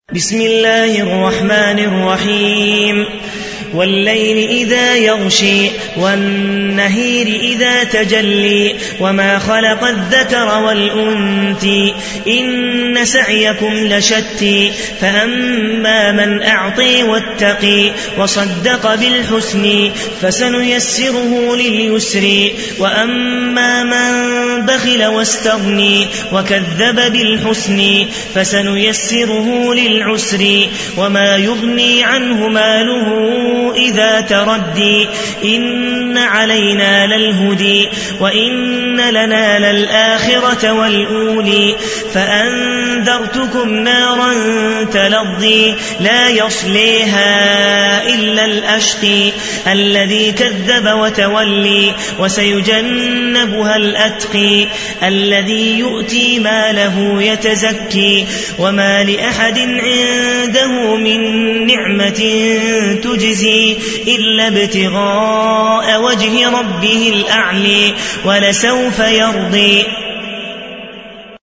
بسم الله الرحمن الرحيم والليل إذا يغشي والنهير إذا تجلي وما خلق الذكر والأنثى إن سعيكم لشتى فأما من أعطي واتقي وصدق بالحسن فسنيسره لليسر وأما من بخل واستغني وكذب بالحسن فسنيسره للعسر وما يغني عنه ماله إذا تردي إن علينا للهدي وإن لنا للآخرة والأولي فأنذرتكم نارا تلظي لا يصليها إلا الأشقي الذي كذب وتولي وسيجنبها الأتقي الذي يؤتي ماله يتزكي وما لأحد عنده من نعمة تجزي إلا ابتغاء وجه ربه الأعلى ولسوف يرضي.